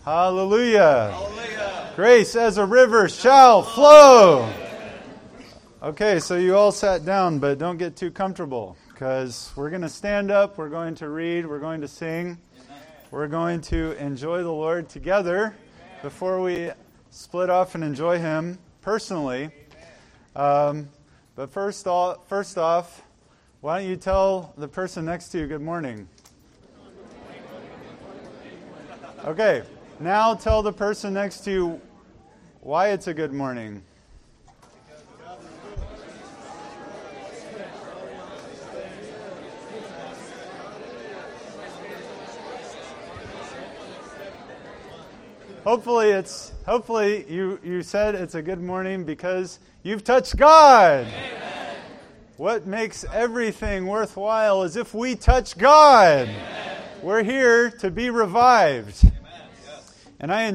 Hallelujah. Hallelujah. Grace as a river shall flow. Okay, so you all sat down, but don't get too comfortable because we're going to stand up, we're going to read, we're going to sing, we're going to enjoy the Lord together before we split off and enjoy Him personally. But first off, why don't you tell the person next to you good morning? Okay, now tell the person next to you why it's a good morning. Hopefully you said it's a good morning because you've touched God. Amen. What makes everything worthwhile is if we touch God. Amen. We're here to be revived. Amen. Yes. And I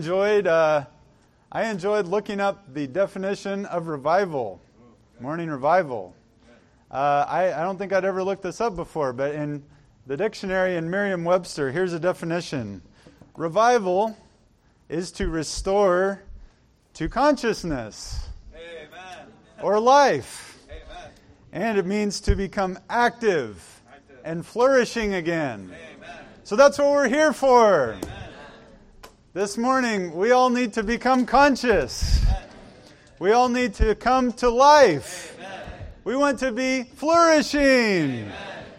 enjoyed looking up the definition of revival, morning revival. I don't think I'd ever looked this up before, but in the dictionary in Merriam-Webster, here's a definition. Revival is to restore to consciousness. Amen. Or life. Amen. And it means to become active and flourishing again. Amen. So that's what we're here for. Amen. This morning, we all need to become conscious. Amen. We all need to come to life. Amen. We want to be flourishing. Amen.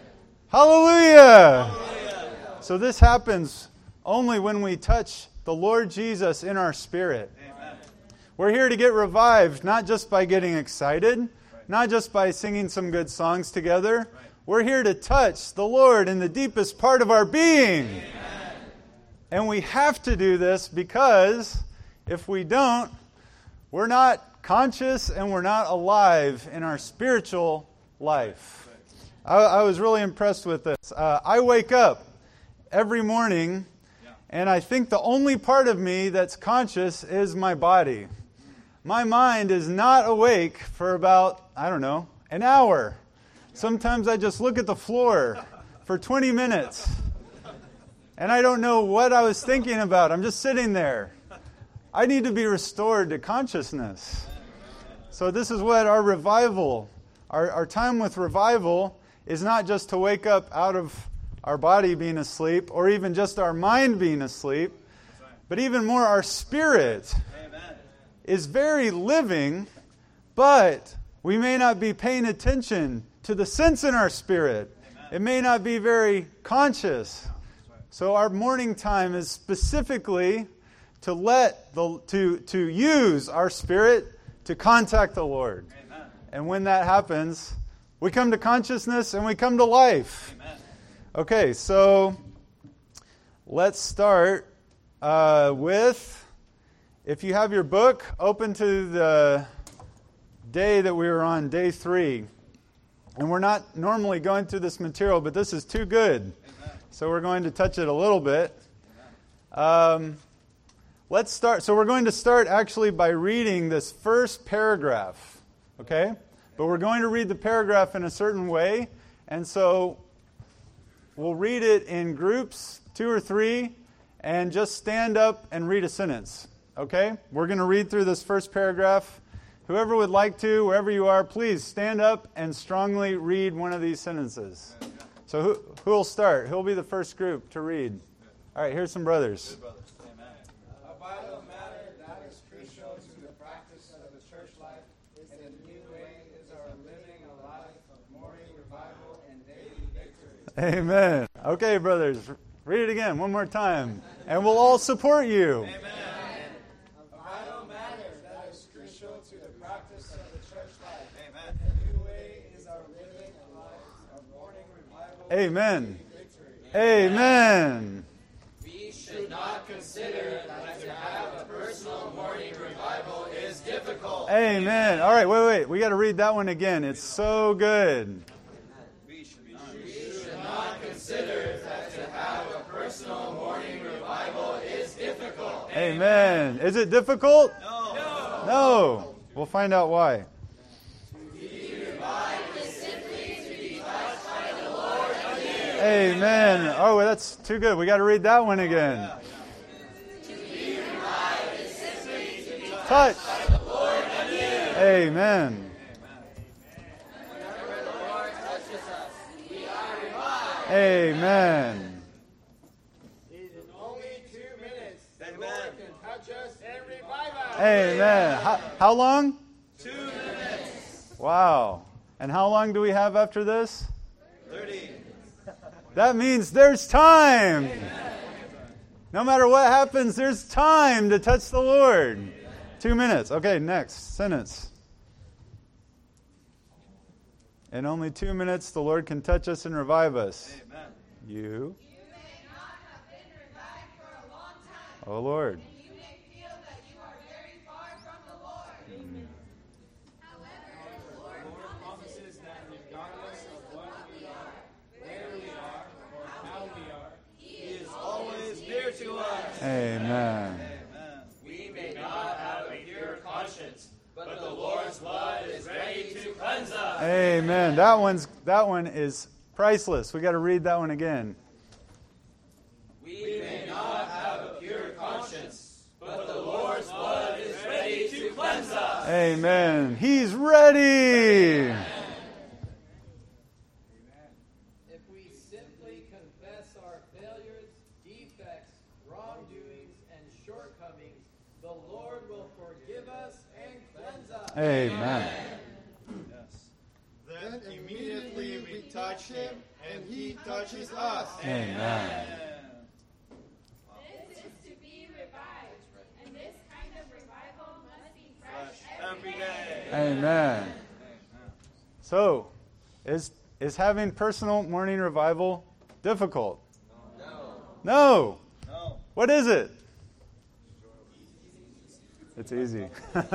Hallelujah. Hallelujah. So this happens only when we touch the Lord Jesus in our spirit. Amen. We're here to get revived, not just by getting excited, not just by singing some good songs together. We're here to touch the Lord in the deepest part of our being. Amen. And we have to do this because if we don't, we're not conscious and we're not alive in our spiritual life. I was really impressed with this. I wake up every morning and I think the only part of me that's conscious is my body. My mind is not awake for about, an hour. Sometimes I just look at the floor for 20 minutes. And I don't know what I was thinking about. I'm just sitting there. I need to be restored to consciousness. So this is what our revival, our time with revival is not just to wake up out of our body being asleep, or even just our mind being asleep, but even more our spirit is very living, but we may not be paying attention to the sense in our spirit. It may not be very conscious. So our morning time is specifically to use our spirit to contact the Lord. And when that happens, we come to consciousness and we come to life. Okay, so let's start with, if you have your book, open to the day that we were on, day 3. And we're not normally going through this material, but this is too good. So we're going to touch it a little bit. Let's start. So we're going to start actually by reading this first paragraph, okay? But we're going to read the paragraph in a certain way, and so we'll read it in groups, 2 or 3, and just stand up and read a sentence. Okay? We're going to read through this first paragraph. Whoever would like to, wherever you are, please stand up and strongly read one of these sentences. So who will start? Who will be the first group to read? All right, here's some brothers. A vital matter that is crucial to the practice of the church life in a new way is our living a life of morning revival and daily victory. Amen. Okay, brothers, read it again one more time, and we'll all support you. Amen. A vital matter that is crucial to the practice of the church life. Amen. A new way is our living a life of morning revival. Amen. And victory. Amen. We should not consider that to have a personal morning revival is difficult. Amen. All right, wait. We got to read that one again. It's so good. Consider that to have a personal morning revival is difficult. Amen. Is it difficult? No. We'll find out why. To be revived is simply to be touched by the Lord anew. Amen. Oh, well, that's too good. We got to read that one again. To be touched. Amen. Amen. In only 2 minutes, the Lord can touch us and revive us. Amen. How long? 2 minutes. Wow. And how long do we have after this? 30. That means there's time. No matter what happens, there's time to touch the Lord. 2 minutes. Okay, next sentence. In only 2 minutes, the Lord can touch us and revive us. Amen. You, You may not have been revived for a long time, oh Lord. and you may feel that you are very far from the Lord. However, the Lord promises that regardless of what we are, where we are, or how we are, He is always near to us. Amen. We may not have a pure conscience, but the Lord's blood is ready to cleanse us. Amen. That one is priceless. We got to read that one again. We may not have a pure conscience, but the Lord's blood is ready to cleanse us. Amen. He's ready. If we simply confess our failures, defects, wrongdoings, and shortcomings, the Lord will forgive us and cleanse us. Amen. Then immediately we touch him, and he touches us. Amen. this is to be revived, and this kind of revival must be fresh every day. Amen. So, is having personal morning revival difficult? No. No. What is it? It's easy.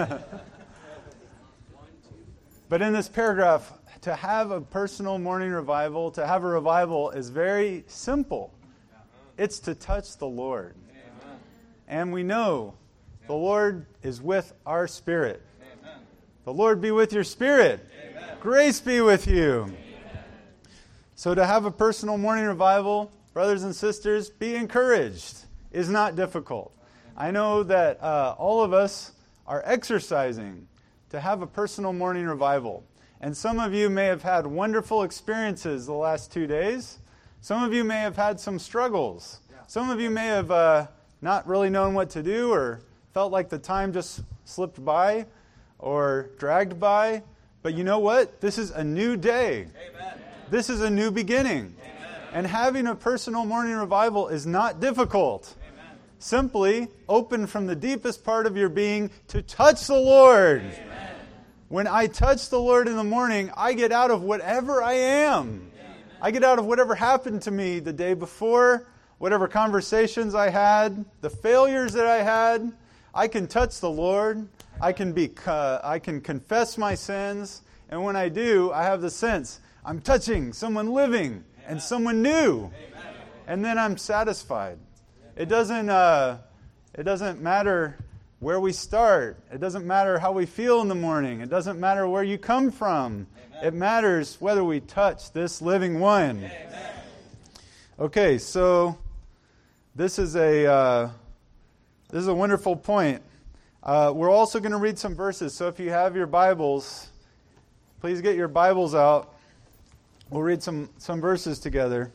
But in this paragraph, to have a personal morning revival, to have a revival is very simple. It's to touch the Lord. And we know the Lord is with our spirit. The Lord be with your spirit. Grace be with you. So to have a personal morning revival, brothers and sisters, be encouraged, is not difficult. I know that all of us are exercising to have a personal morning revival. And some of you may have had wonderful experiences the last 2 days. Some of you may have had some struggles. Some of you may have not really known what to do or felt like the time just slipped by or dragged by. But you know what? This is a new day. Amen. This is a new beginning. And having a personal morning revival is not difficult. Simply open from the deepest part of your being to touch the Lord. When I touch the Lord in the morning, I get out of whatever I am. I get out of whatever happened to me the day before, whatever conversations I had, the failures that I had. I can touch the Lord. I can confess my sins. And when I do, I have the sense I'm touching someone living and someone new. And then I'm satisfied. It doesn't matter where we start. It doesn't matter how we feel in the morning. It doesn't matter where you come from. It matters whether we touch this living one. Okay, so this is a wonderful point. We're also going to read some verses. So if you have your Bibles, please get your Bibles out. We'll read some verses together.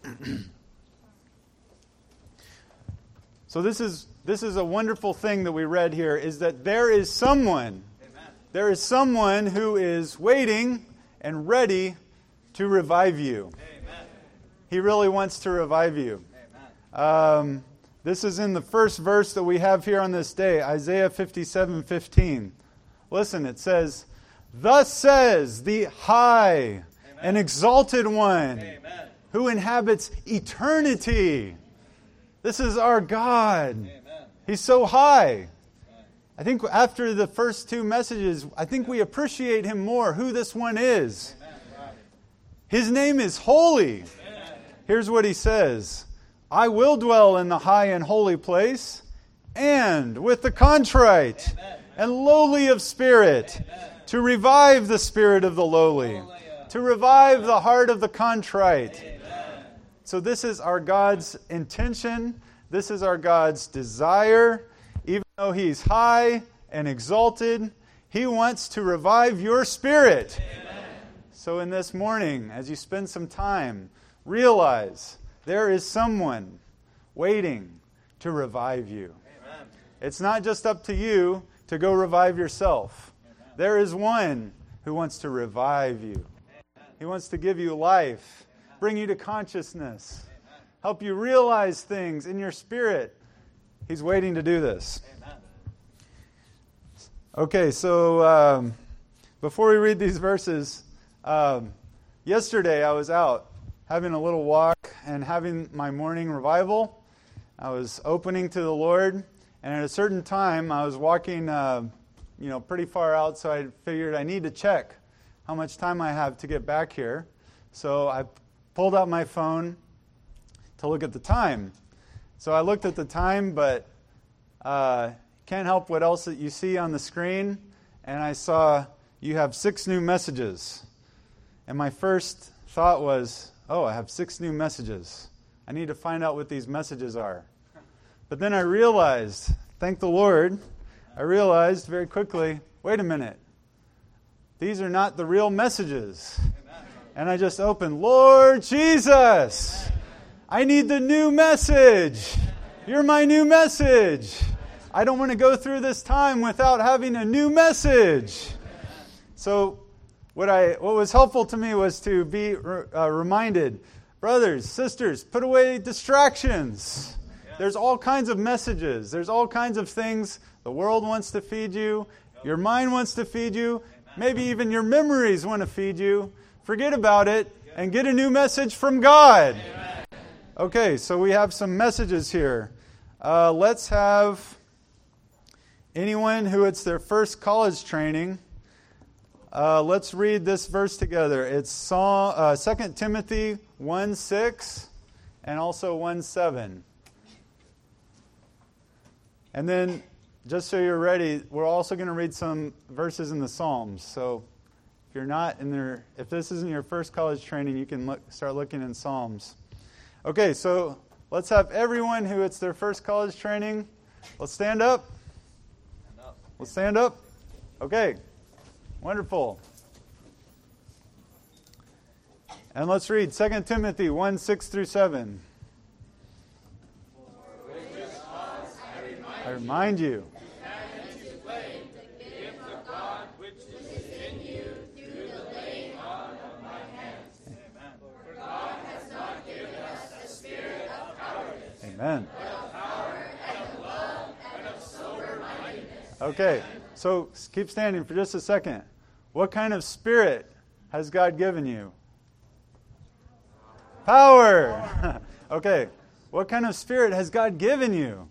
So this is a wonderful thing that we read here, is that there is someone who is waiting and ready to revive you. Amen. He really wants to revive you. This is in the first verse that we have here on this day, Isaiah 57:15. Listen, it says, "Thus says the high and exalted one Amen. who inhabits eternity." This is our God. Amen. He's so high. I think after the first two messages, I think we appreciate him more, who this one is. His name is holy. Here's what he says. "I will dwell in the high and holy place, and with the contrite and lowly of spirit, to revive the spirit of the lowly, to revive the heart of the contrite." So this is our God's intention. This is our God's desire. Even though he's high and exalted. He wants to revive your spirit. Amen. So in this morning, as you spend some time, realize there is someone waiting to revive you. Amen. It's not just up to you to go revive yourself. Amen. There is one who wants to revive you. Amen. He wants to give you life, bring you to consciousness, Amen. help you realize things in your spirit. He's waiting to do this. Amen. Okay, so before we read these verses, yesterday I was out having a little walk and having my morning revival. I was opening to the Lord, and at a certain time I was walking pretty far out, so I figured I need to check how much time I have to get back here. So I pulled out my phone to look at the time. So I looked at the time, but can't help what else that you see on the screen. And I saw you have 6 new messages. And my first thought was, oh, I have 6 new messages. I need to find out what these messages are. But then I realized, thank the Lord, I realized very quickly, wait a minute. These are not the real messages. And I just opened, Lord Jesus, I need the new message. You're my new message. I don't want to go through this time without having a new message. So what was helpful to me was to be reminded, brothers, sisters, put away distractions. There's all kinds of messages. There's all kinds of things the world wants to feed you. Your mind wants to feed you. Maybe even your memories want to feed you. Forget about it and get a new message from God. Okay, so we have some messages here. Let's have anyone who it's their first college training. Let's read this verse together. It's 2 Timothy 1:6 and also 1:7. And then, just so you're ready, we're also going to read some verses in the Psalms. So if you're not in there, if this isn't your first college training, you can start looking in Psalms. Okay, so let's have everyone who it's their first college training. Let's stand up. Let's stand up. Okay, wonderful. And let's read 2 Timothy 1:6 through 7. I remind you. Amen. Okay, so keep standing for just a second. What kind of spirit has God given you? Power. Okay, what kind of spirit has God given you?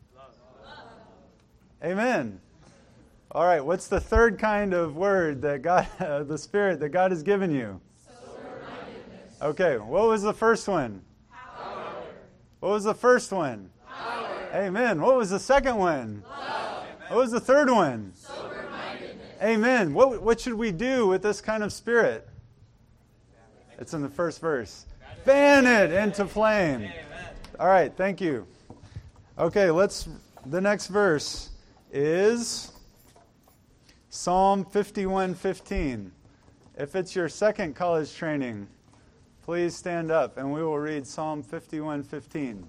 Amen. All right, what's the third kind of word that God, the spirit that God has given you? Sober-mindedness. Okay, what was the first one? Power. What was the first one? Power. Amen. What was the second one? Love. What was the third one? Sober-mindedness. Amen. What should we do with this kind of spirit? It's in the first verse. Fan it into flame. Amen. All right, thank you. Okay, the next verse is Psalm 51:15. If it's your second college training, please stand up and we will read Psalm 51:15.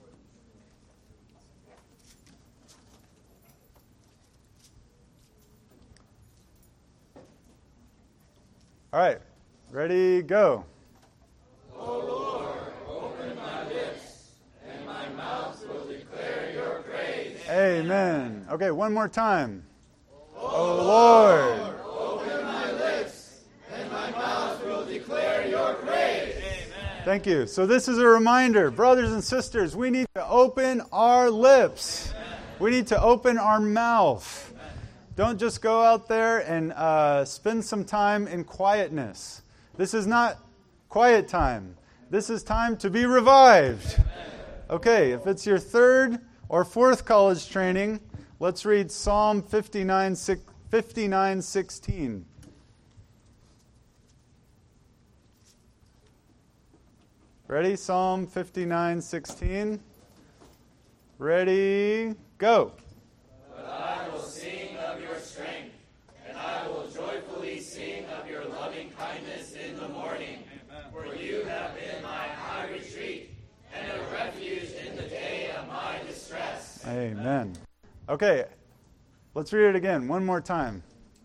All right, ready, go. O Lord, open my lips, and my mouth will declare your praise. Amen. Okay, one more time. O Lord, open my lips, and my mouth will declare your praise. Amen. Thank you. So this is a reminder, brothers and sisters, we need to open our lips. Amen. We need to open our mouth. Amen. Don't just go out there and spend some time in quietness. This is not quiet time. This is time to be revived. Amen. Okay, if it's your third or fourth college training, let's read Psalm 59:16. Ready? Psalm 59:16. Ready? Go. But I will sing the morning. For you have been my high retreat and a refuge in the day of my distress. Amen. Okay, let's read it again one more time.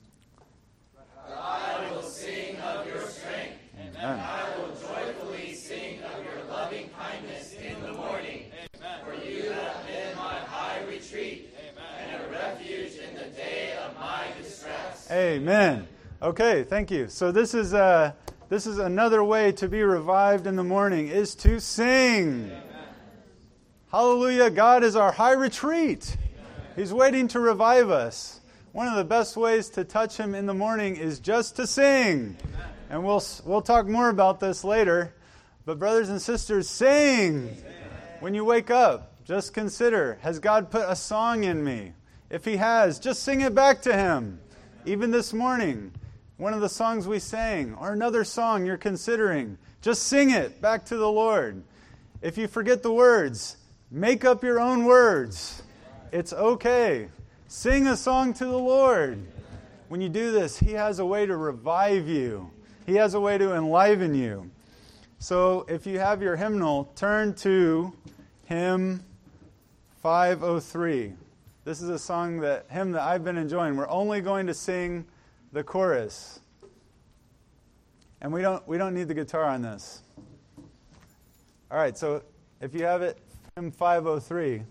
I will sing of your strength, and I will joyfully sing of your loving kindness in the morning. For you have been my high retreat and a refuge in the day of my distress. Amen. Okay, thank you. So this is another way to be revived in the morning, is to sing. Amen. Hallelujah, God is our high retreat. He's waiting to revive us. One of the best ways to touch Him in the morning is just to sing. Amen. And we'll talk more about this later. But brothers and sisters, sing. Amen. When you wake up, just consider, has God put a song in me? If He has, just sing it back to Him. Even this morning, one of the songs we sang, or another song you're considering, just sing it back to the Lord. If you forget the words, make up your own words. It's okay. Sing a song to the Lord. When you do this, He has a way to revive you. He has a way to enliven you. So if you have your hymnal, turn to hymn 503. This is a hymn that I've been enjoying. We're only going to sing the chorus. And we don't need the guitar on this. All right, so if you have it, hymn 503.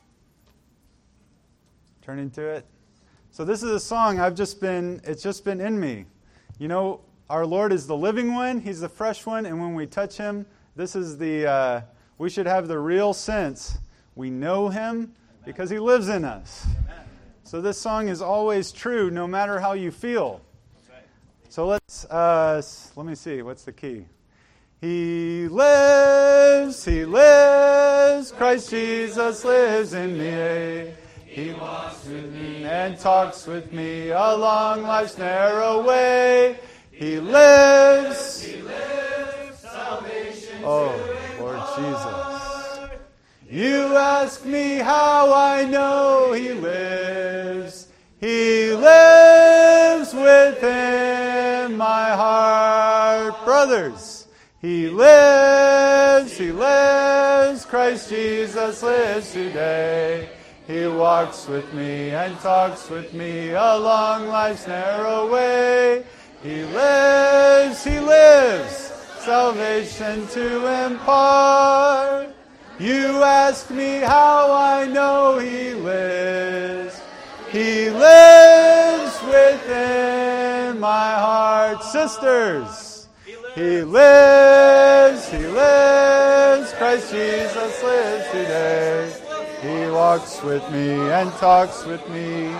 Turn into it. So this is a song it's just been in me. You know, our Lord is the living one, He's the fresh one, and when we touch Him, this is we should have the real sense. We know Him because He lives in us. So this song is always true no matter how you feel. So let me see, what's the key? He lives, Christ Jesus lives in me. He walks with me and talks with me along life's narrow way. He lives, salvation. Oh, Lord Jesus. You ask me how I know He lives. He lives within my heart. Brothers, He lives, Christ Jesus lives today. He walks with me and talks with me along life's narrow way. He lives, salvation to impart. You ask me how I know He lives. He lives within my heart. Sisters, He lives, Christ Jesus lives today. He walks with me and talks with me.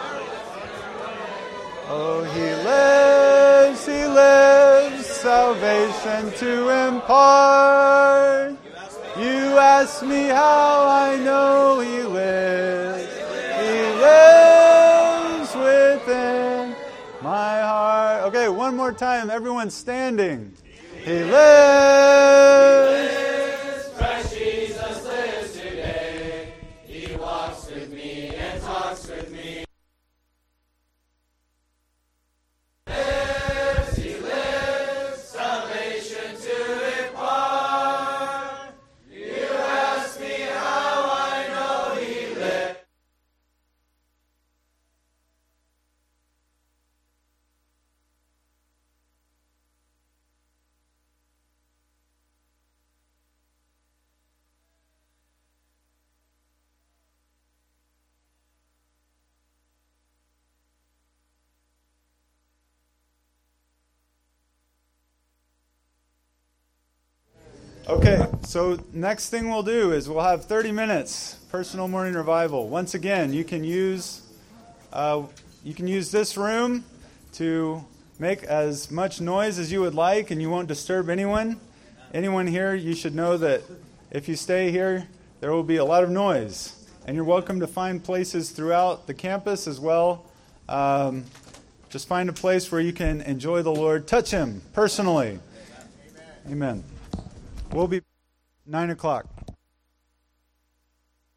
Oh, He lives, salvation to impart. You ask me how I know He lives. He lives within my heart. Okay, one more time. Everyone standing. He lives. Christ Jesus lives today. He walks with me and talks with me. He lives, salvation to impart. You ask me how I know He lives. Okay, so next thing we'll do is we'll have 30 minutes personal morning revival. Once again, you can use this room to make as much noise as you would like, and you won't disturb anyone. Anyone here, you should know that if you stay here, there will be a lot of noise, and you're welcome to find places throughout the campus as well. Just find a place where you can enjoy the Lord, touch Him personally. Amen. We'll be 9 o'clock.